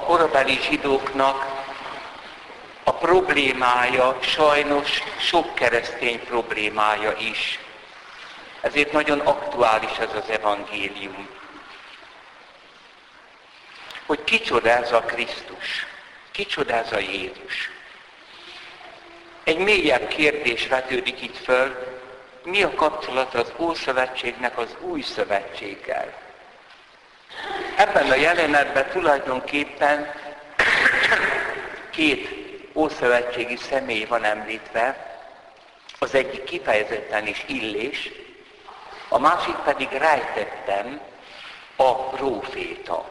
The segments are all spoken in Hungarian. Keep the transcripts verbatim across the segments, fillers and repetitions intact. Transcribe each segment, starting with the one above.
korabeli zsidóknak a problémája sajnos sok keresztény problémája is. Ezért nagyon aktuális ez az evangélium. Hogy kicsoda ez a Krisztus, kicsoda ez a Jézus. Egy mélyebb kérdés vetődik itt föl, mi a kapcsolat az Ószövetségnek az Új Szövetséggel. Ebben a jelenetben tulajdonképpen két ószövetségi személy van említve, az egyik kifejezetten is Illés, a másik pedig rejtettem, a próféta.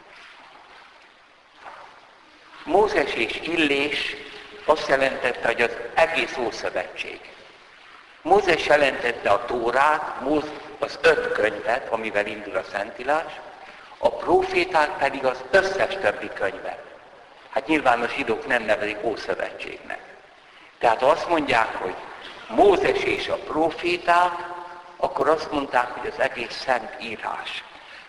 Mózes és Illés azt jelentette, hogy az egész Ószövetség. Mózes jelentette a Tórát, az öt könyvet, amivel indul a Szentírás, a próféták pedig az összes többi könyvet. Hát nyilván a zsidók nem nevezik Ószövetségnek. Tehát ha azt mondják, hogy Mózes és a próféták, akkor azt mondták, hogy az egész Szent Írás.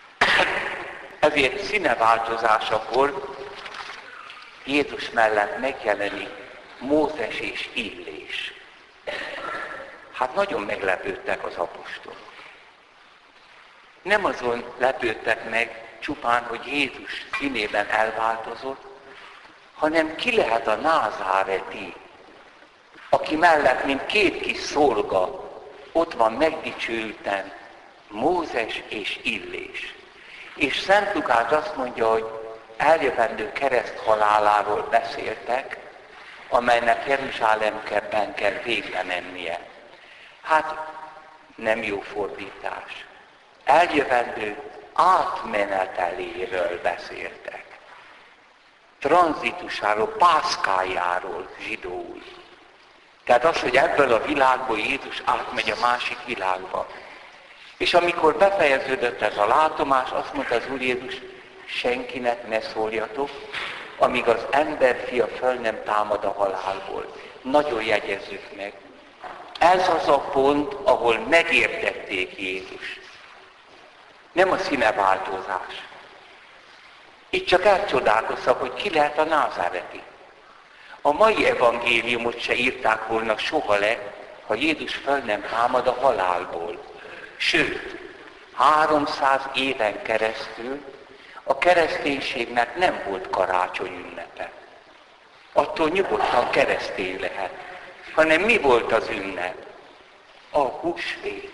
Ezért színeváltozásakor Jézus mellett megjelenik Mózes és Illés. Hát nagyon meglepődtek az apostolok. Nem azon lepődtek meg csupán, hogy Jézus színében elváltozott, hanem ki lehet a názáreti, aki mellett, mint két kis szolga, ott van megdicsőülten Mózes és Illés. És Szent Lukács azt mondja, hogy eljövendő kereszt haláláról beszéltek, amelynek Jeruzsálemben kell végbe mennie. Hát nem jó fordítás. Eljövendő átmeneteléről beszéltek. Tranzitusáról, pászkájáról zsidóul. Tehát az, hogy ebből a világból Jézus átmegy a másik világba. És amikor befejeződött ez a látomás, azt mondta az Úr Jézus, senkinek ne szóljatok, amíg az emberfia föl nem támad a halálból. Nagyon jegyezzük meg. Ez az a pont, ahol megértették Jézus. Nem a színeváltozás. Itt csak elcsodálkoztak, hogy ki lehet a názáreti. A mai evangéliumot se írták volna soha le, ha Jézus föl nem támad a halálból. Sőt, háromszáz éven keresztül a kereszténységnek nem volt karácsony ünnepe. Attól nyugodtan keresztény lehet. Hanem mi volt az ünnep? A húsvét.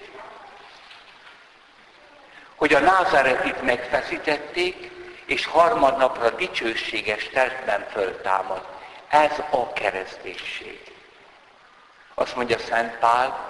Hogy a názáretit megfeszítették, és harmadnapra dicsőséges testben föltámad. Ez a kereszténység. Azt mondja Szent Pál,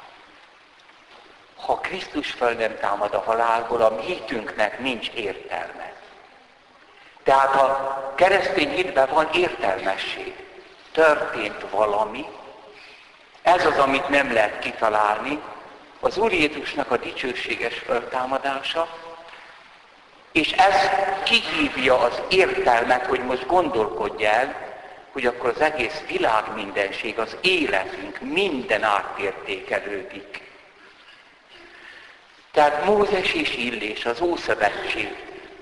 ha Krisztus föl nem támad a halálból, a mi hitünknek nincs értelme. Tehát a keresztény hitben van értelmesség. Történt valami, ez az, amit nem lehet kitalálni, az Úr Jézusnak a dicsőséges föltámadása, és ez kihívja az értelmet, hogy most gondolkodj el, hogy akkor az egész világ mindenség, az életünk minden átértékelődik. Tehát Mózes és Illés, az Ószövetség,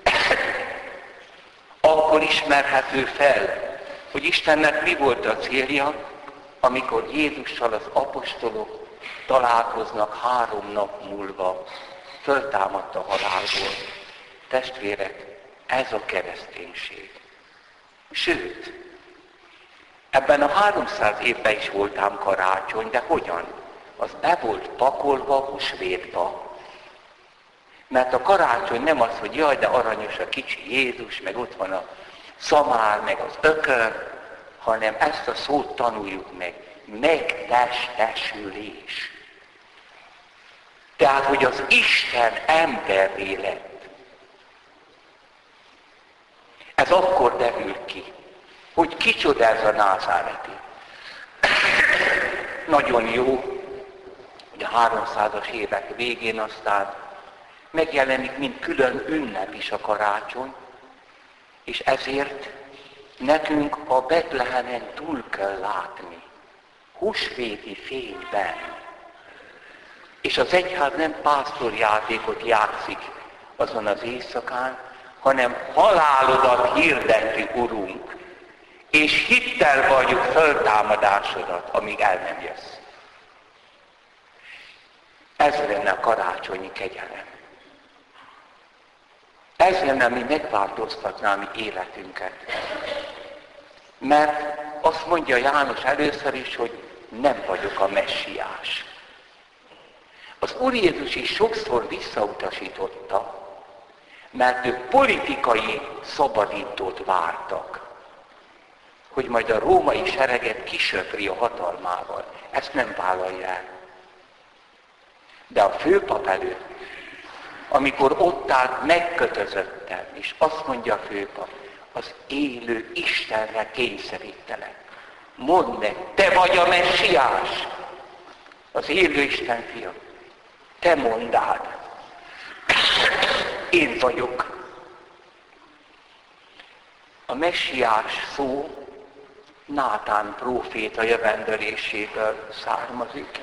akkor ismerhető fel, hogy Istennek mi volt a célja, amikor Jézussal az apostolok találkoznak három nap múlva, föltámadt a halálból. Testvérek, ez a kereszténység. Sőt, ebben a háromszáz évben is voltám karácsony, de hogyan? Az be volt pakolva húsvétba. Mert a karácsony nem az, hogy jaj, de aranyos a kicsi Jézus, meg ott van a szamár, meg az ökör, hanem ezt a szót tanuljuk meg. Megtestesülés. Tehát, hogy az Isten emberré lett. Ez akkor derül ki, hogy kicsoda ez a názáreti. Nagyon jó, hogy a háromszázas évek végén aztán megjelenik, mint külön ünnep is a karácsony, és ezért nekünk a Betlehemen túl kell látni, húsvéti fényben. És az egyház nem pásztorjátékot játszik azon az éjszakán, hanem halálodat hirdeti, Urunk, és hittel valljuk föltámadásodat, amíg el nem jössz. Ez lenne a karácsonyi kegyelem. Ez lenne, ami megváltoztatná a mi életünket. Mert azt mondja János először is, hogy nem vagyok a messiás. Az Úr Jézus is sokszor visszautasította, mert ők politikai szabadítót vártak, hogy majd a római sereget kisöpri a hatalmával. Ezt nem vállalja el. De a főpap előtt, amikor ott állt megkötözötten, és azt mondja a főpap, az élő Istenre kényszerítelek. Mondd meg, te vagy a messiás, az élő Isten fia. Te mondád. Én vagyok. A messiás szó Nátán próféta jövendeléséből származik.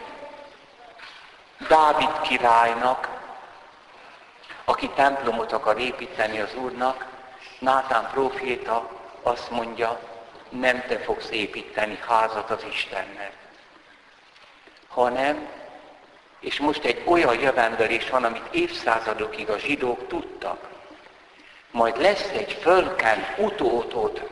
Dávid királynak, aki templomot akar építeni az Úrnak, Nátán próféta azt mondja, nem te fogsz építeni házat az Istennek, hanem, és most egy olyan jövendelés van, amit évszázadokig a zsidók tudtak, majd lesz egy fölkent utódod,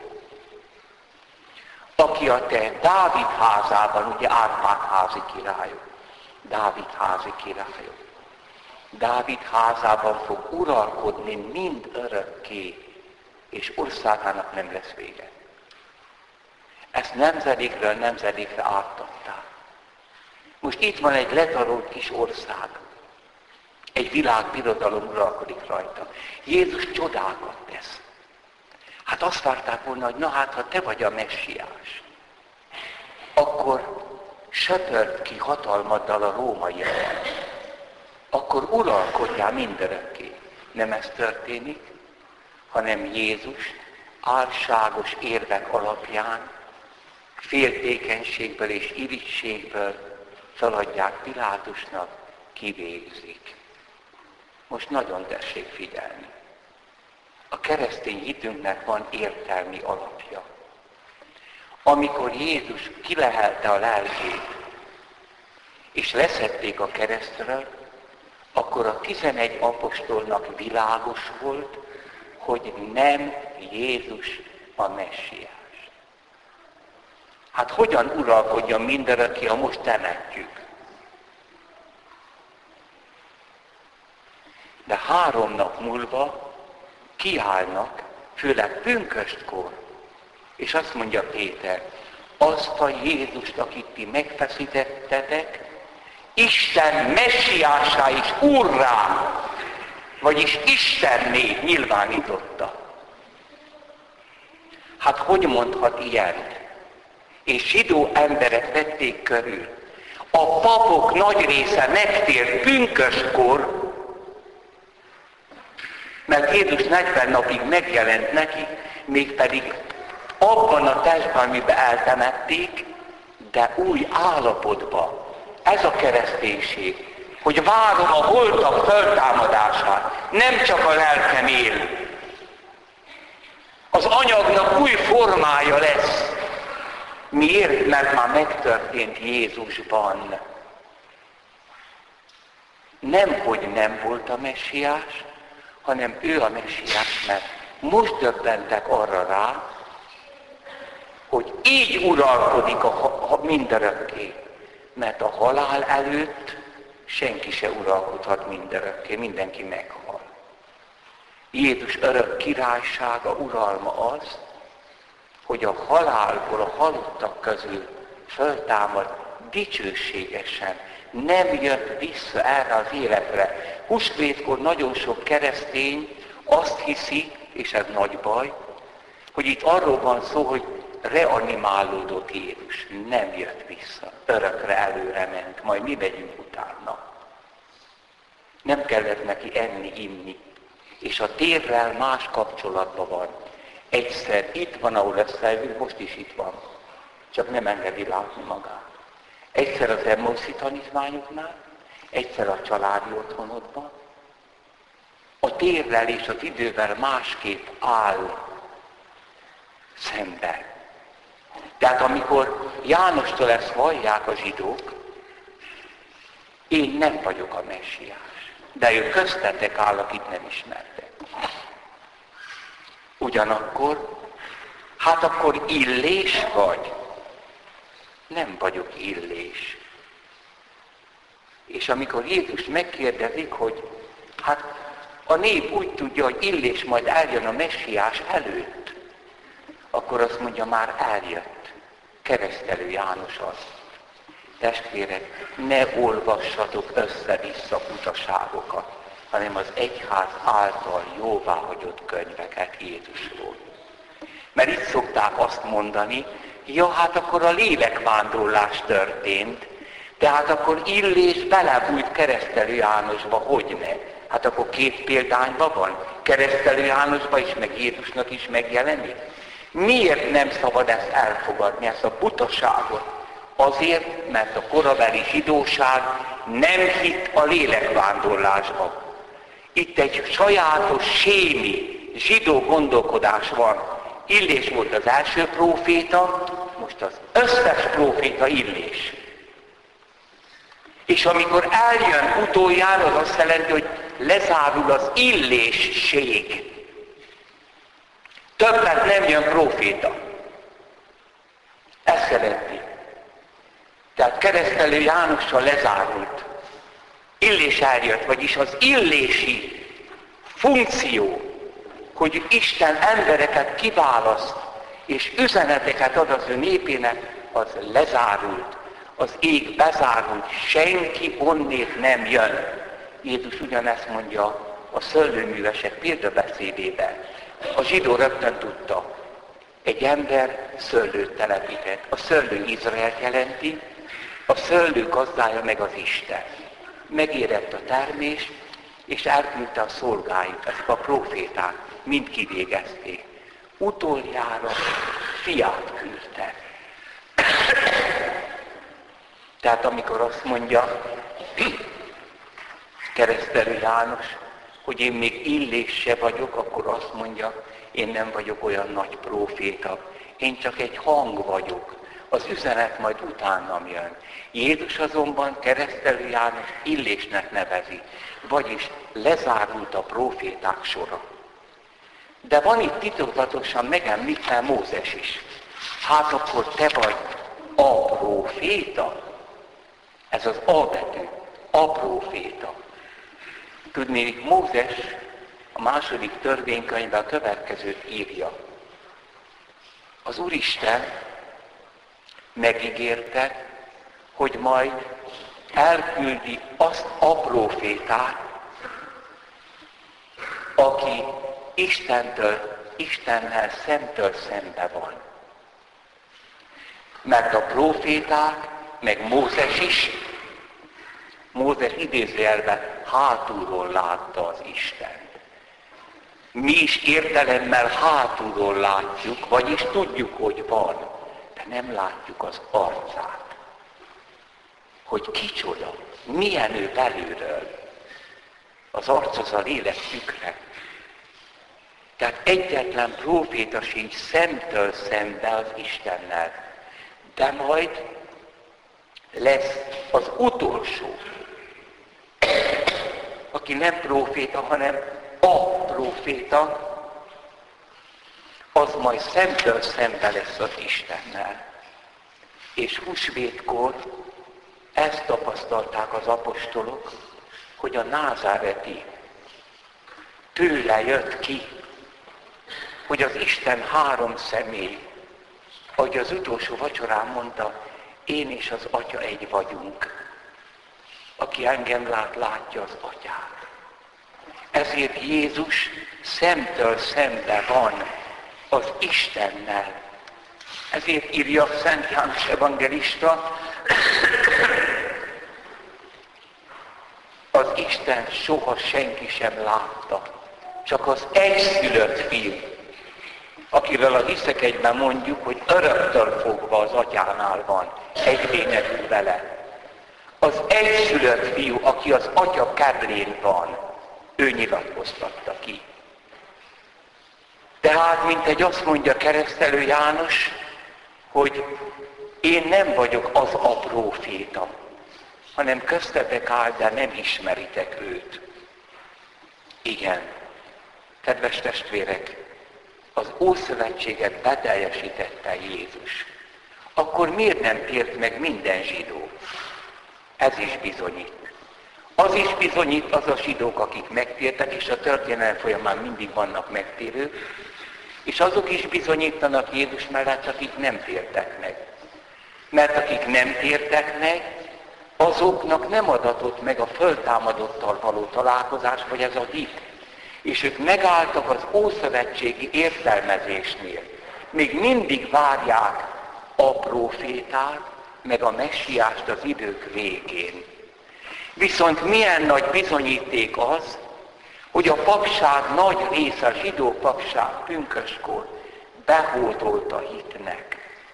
aki a te Dávid házában, ugye Árpád házi királyok, Dávid házi királyok, Dávid házában fog uralkodni mind örökké, és országának nem lesz vége. Ezt nemzedékről nemzedékre átadták. Most itt van egy letarolt kis ország. Egy világbirodalom uralkodik rajta. Jézus csodákat tesz. Hát azt várták volna, hogy na hát, ha te vagy a messiás, akkor söpört ki hatalmaddal a rómaiak. Akkor uralkodjál mindörökké. Nem ez történik, hanem Jézus álságos érvek alapján, féltékenységből és irigységből feladják Pilátusnak, kivégzik. Most nagyon tessék figyelni. A keresztény hitünknek van értelmi alapja. Amikor Jézus kilehelte a lelkét, és leszették a keresztről, akkor a tizenegy apostolnak világos volt, hogy nem Jézus a messiás. Hát hogyan uralkodjon mindörökké, ha most temetjük? De három nap múlva kiállnak, főleg pünköstkor, és azt mondja Péter, azt a Jézust, akit ti megfeszítettetek, Isten messiásá és úrrá, vagyis Istenné nyilvánította. Hát hogy mondhat ilyent? És zsidó emberek vették körül. A papok nagy része megtért pünköstkor, mert Jézus negyven napig megjelent neki, mégpedig abban a testben, amiben eltemették, de új állapotban. Ez a kereszténység, hogy várom a holtak föltámadását, nem csak a lelkem él. Az anyagnak új formája lesz. Miért? Mert már megtörtént Jézusban. Nem, hogy nem volt a messiás, hanem ő a messiás, mert most döbbentek arra rá, hogy így uralkodik a, a mindörökké. Mert a halál előtt senki se uralkodhat mindörökké, mindenki meghal. Jézus örök királysága, uralma az, hogy a halálból, a halottak közül föltámad dicsőségesen, nem jött vissza erre az életre. Húsvétkor nagyon sok keresztény azt hiszi, és ez nagy baj, hogy itt arról van szó, hogy reanimálódott Jézus, nem jött vissza, örökre előre ment, majd mi megyünk utána. Nem kellett neki enni, inni, és a térrel más kapcsolatban van. Egyszer itt van, ahol összejövünk, most is itt van, csak nem engedi látni magát. Egyszer az Emmauszi tanítványoknál, egyszer a családi otthonodban, a térrel és az idővel másképp áll szembe. Tehát amikor Jánostól ezt hallják a zsidók, én nem vagyok a messiás, de ő köztetek áll, akit nem ismertek. Ugyanakkor, hát akkor Illés vagy? Nem vagyok Illés. És amikor Jézus megkérdezik, hogy hát a nép úgy tudja, hogy Illés majd eljön a messiás előtt, akkor azt mondja, már eljött. Keresztelő János az. Testvérek, ne olvassatok össze-vissza butaságokat, hanem az egyház által jóváhagyott könyveket Jézusról. Mert itt szokták azt mondani, ja, hát akkor a lélekvándorlás történt, tehát akkor Illés belebújt Keresztelő Jánosba, hogyne? Hát akkor két példányban van, Keresztelő Jánosba is, meg Jézusnak is megjelenik. Miért nem szabad ezt elfogadni, ezt a butaságot? Azért, mert a korabeli zsidóság nem hitt a lélekvándorlásban. Itt egy sajátos, sémi, zsidó gondolkodás van. Illés volt az első próféta, most az összes próféta Illés. És amikor eljön utoljára, az azt jelenti, hogy lezárul az illésség. Többet nem jön próféta. Ezt jelenti. Tehát Keresztelő Jánossal lezárult. Illés eljött, vagyis az illési funkció, hogy Isten embereket kiválaszt, és üzeneteket ad az ő népének, az lezárult. Az ég bezárult, senki onnét nem jön. Jézus ugyanezt mondja a szőlőművesek példabeszédében. A zsidó rögtön tudta, egy ember szőlőt telepített. A szőlő Izraelt jelenti, a szőlő gazdája meg az Isten. Megérett a termés, és elküldte a szolgáit, ezek a próféták, mind kivégezték. Utoljára fiát küldte. Tehát amikor azt mondja Keresztelő János, hogy én még Illés se vagyok, akkor azt mondja, én nem vagyok olyan nagy próféta, én csak egy hang vagyok, az üzenet majd utánam jön. Jézus azonban Keresztelő János Illésnek nevezi, vagyis lezárult a próféták sora. De van itt titokzatosan megemlítve Mózes is. Hát akkor te vagy a próféta? Ez az A betű, a próféta. Tudni, Mózes a második törvénykönyvben a következőt írja. Az Úristen megígérte, hogy majd elküldi azt a prófétát, aki Istentől, Istennel szemtől szembe van. Mert a próféták, meg Mózes is, Mózes idézőjelben hátulról látta az Istent. Mi is értelemmel hátulról látjuk, vagyis tudjuk, hogy van, de nem látjuk az arcát. Hogy kicsoda, milyen ő belülről. Az arc az a lélek tükre. Tehát egyetlen próféta sincs szemtől szembe az Istennel. De majd lesz az utolsó, aki nem próféta, hanem a próféta, az majd szemtől szembe lesz az Istennel. És húsvétkor ezt tapasztalták az apostolok, hogy a názáreti tőle jött ki, hogy az Isten három személy, ahogy az utolsó vacsorán mondta, én és az Atya egy vagyunk. Aki engem lát, látja az Atyát. Ezért Jézus szemtől szembe van az Istennel. Ezért írja Szent János evangélista, az Isten soha senki sem látta, csak az egyszülött fiú, akiről a hiszek egyben mondjuk, hogy öröktől fogva az Atyánál van, egy lényegű vele. Az egyszülött fiú, aki az Atya kedvén van, ő nyilatkoztatta ki. Tehát, mint egy azt mondja Keresztelő János, hogy én nem vagyok az a próféta, hanem köztetek áll, de nem ismeritek őt. Igen, kedves testvérek, az Ószövetséget beteljesítette Jézus. Akkor miért nem tért meg minden zsidó? Ez is bizonyít. Az is bizonyít, az a zsidók, akik megtértek, és a történelem folyamán mindig vannak megtérők, és azok is bizonyítanak Jézus mellett, akik nem tértek meg. Mert akik nem tértek meg, azoknak nem adatott meg a föltámadottal való találkozás, vagy ez a hit. És ők megálltak az ószövetségi értelmezésnél. Még mindig várják a prófétát, meg a messiást az idők végén. Viszont milyen nagy bizonyíték az, hogy a papság nagy része, a zsidó papság pünköskor behódolt a hitnek.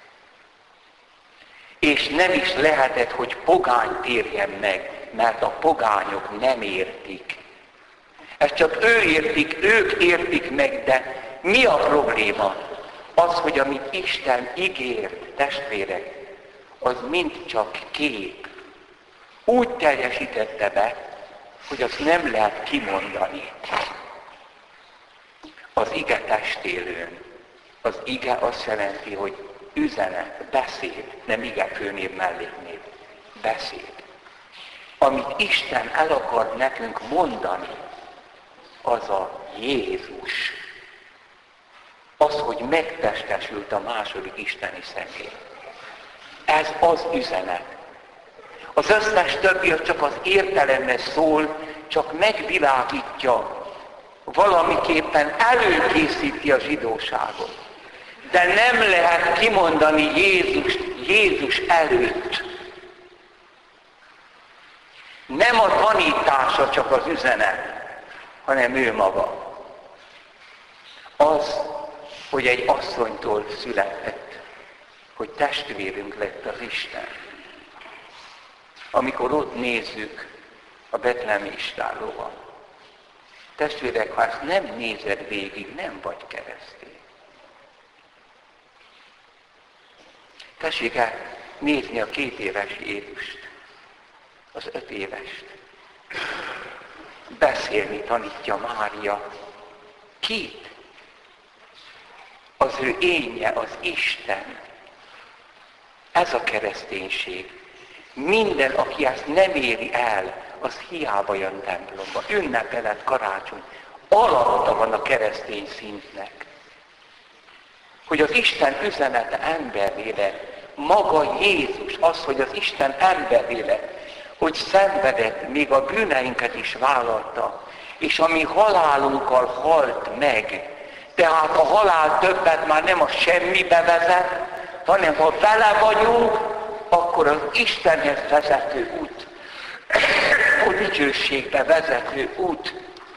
És nem is lehetett, hogy pogány térjen meg, mert a pogányok nem értik. Ezt csak ő értik, ők értik meg, de mi a probléma? Az, hogy amit Isten ígért, testvérek, az mind csak kép. Úgy teljesítette be, hogy azt nem lehet kimondani. Az ige testélőn. Az ige azt jelenti, hogy üzenet, beszéd, nem ige főnév, melléknév. Beszéd. Amit Isten el akar nekünk mondani, az a Jézus. Az, hogy megtestesült a második isteni személy. Ez az üzenet. Az összes többi az csak az értelemre szól, csak megvilágítja, valamiképpen előkészíti a zsidóságot. De nem lehet kimondani Jézust Jézus előtt. Nem a tanítása csak az üzenet, hanem ő maga. Az, hogy egy asszonytól született, hogy testvérünk lett az Isten. Amikor ott nézzük a betlehemi istállóban. Testvérek, ha ezt nem nézed végig, nem vagy keresztény. Tessék el nézni a két éves Jézust, az öt évest. Beszélni tanítja Mária. Kit? Az ő énje, az Isten. Ez a kereszténység. Minden, aki ezt nem éri el, az hiába jön templomba. Ünnepelet, karácsony. Alatta van a keresztény szintnek. Hogy az Isten üzenete emberré lett. Maga Jézus, az, hogy az Isten emberré lett. Hogy szenvedett, még a bűneinket is vállalta. És a mi halálunkkal halt meg. Tehát a halál többet már nem a semmibe vezet, hanem ha vele vagyunk, akkor az Istenhez vezető út, a dicsőségbe vezető út.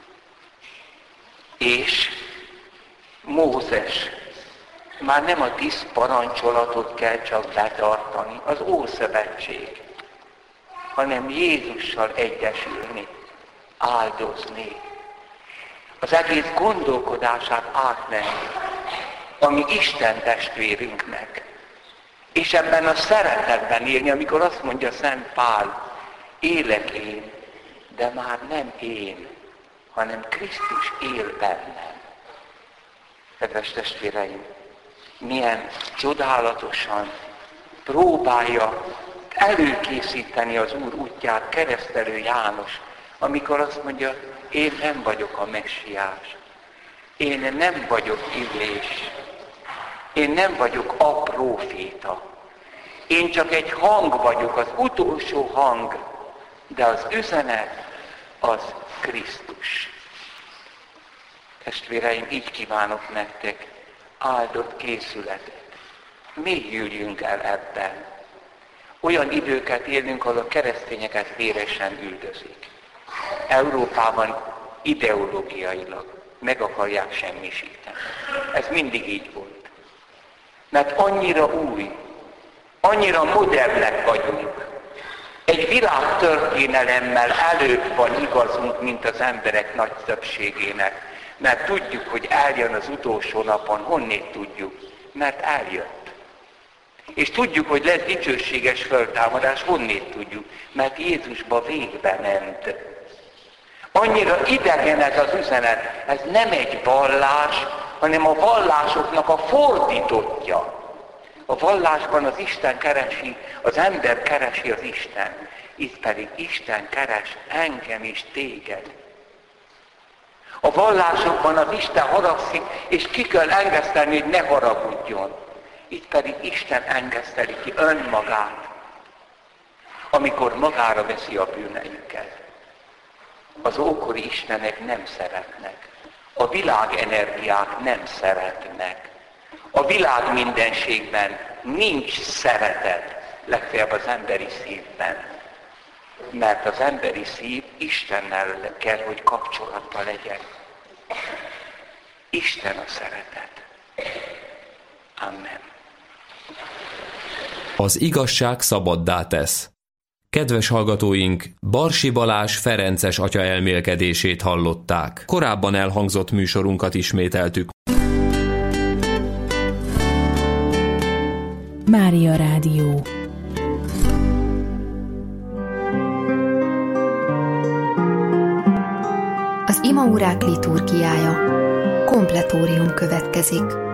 És Mózes, már nem a tíz parancsolatot kell csak betartani, az Ószövetség, hanem Jézussal egyesülni, áldozni. Az egész gondolkodását átmenni, ami Isten testvérünknek. És ebben a szeretetben élni, amikor azt mondja Szent Pál, élek én, de már nem én, hanem Krisztus él bennem. Kedves testvéreim, milyen csodálatosan próbálja előkészíteni az Úr útját Keresztelő János, amikor azt mondja, én nem vagyok a messiás, én nem vagyok Illés, én nem vagyok a próféta, én csak egy hang vagyok, az utolsó hang, de az üzenet az Krisztus. Testvéreim, így kívánok nektek áldott készületet. Mélyüljünk el ebben. Olyan időket élünk, ahol a keresztényeket véresen üldözik. Európában ideológiailag meg akarják semmisíteni. Ez mindig így volt. Mert annyira új, annyira modernnek vagyunk, Egy világtörténelemmel előbb van igazunk, mint az emberek nagy többségének. Mert tudjuk, hogy eljön az utolsó napon. Honnét tudjuk? Mert eljött. És tudjuk, hogy lesz dicsőséges föltámadás. Honnét tudjuk? Mert Jézusba végbe ment. Annyira idegen ez az üzenet. Ez nem egy vallás, hanem a vallásoknak a fordítottja. A vallásban az Isten keresi, az ember keresi az Isten. Itt pedig Isten keres engem és téged. A vallásokban az Isten haragszik, és ki kell engesztelni, hogy ne haragudjon. Itt pedig Isten engeszteli ki önmagát, amikor magára veszi a bűneinket. Az ókori istenek nem szeretnek. A világenergiák nem szeretnek. A világ mindenségben nincs szeretet, legfeljebb az emberi szívben. Mert az emberi szív Istennel kell, hogy kapcsolatban legyen. Isten a szeretet. Amen. Az igazság szabaddá tesz. Kedves hallgatóink, Barsi Balázs ferences atya elmélkedését hallották. Korábban elhangzott műsorunkat ismételtük. Mária Rádió. Az imaórák liturgiája. Kompletórium következik.